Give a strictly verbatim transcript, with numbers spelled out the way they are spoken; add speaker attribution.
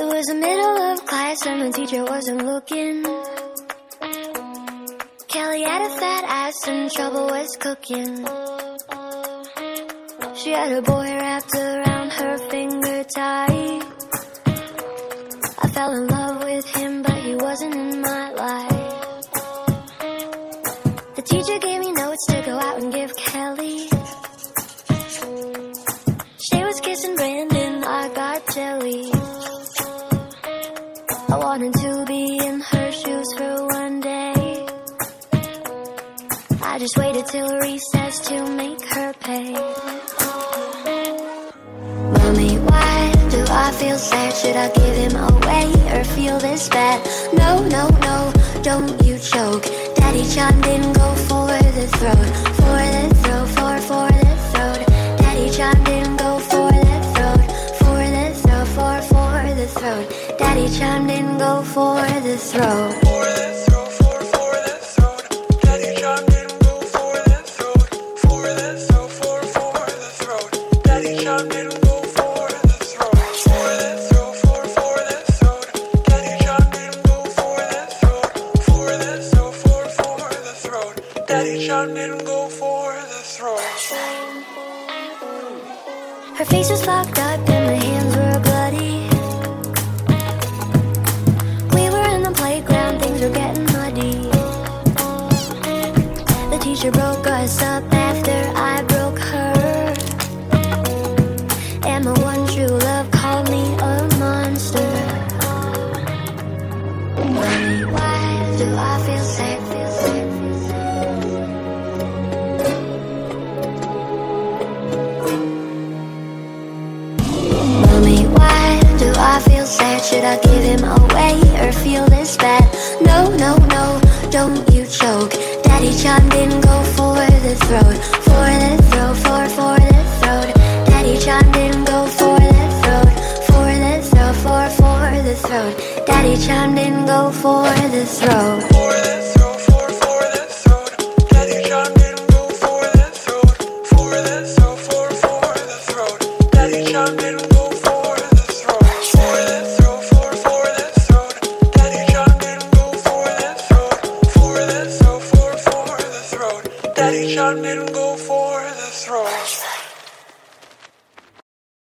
Speaker 1: was the middle of class and the teacher wasn't looking. Kelly had a fat ass and trouble was cooking. She had a boy wrapped around her finger tight. I fell in love with him, but he wasn't in my life. The teacher gave me notes to go out and give Kelly. She was kissing Brandon, I got jelly. I wanted to be in her shoes for one day. I just waited till recess to make her pay. Mommy, why do I feel sad? Should I give him away or feel this bad? No, no, no, don't you choke. Daddy chimed in, go for the throat. For the throat, for, for the throat. Daddy chimed in, go for the throat. For the throat, for, for the throat. Daddy chimed in, go for the throat. For the throat, for, for the throat. Daddy chimed in, go for the throat. For the throat, for, for the throat. Daddy chimed in, go for the throat. For the throat, for, for the throat. Daddy chimed in, go for the throat. For the throat, for, for the throat. Daddy chimed in, go for the throat. Her face was fucked up and her hands were bloody. Things were getting muddy. The teacher broke us up after I broke her. And my one true love called me a monster. Mommy, why do I feel sad? Feel sad, feel sad. Mommy, why do I feel sad? Should I give him away or feel this bad? No, no, no, don't you choke. Daddy chimed in, go for the throat. For the throat, for, for the throat. Daddy chimed in, go for the throat. For the throat, for, for the throat. Daddy chimed in, go for the throat. For the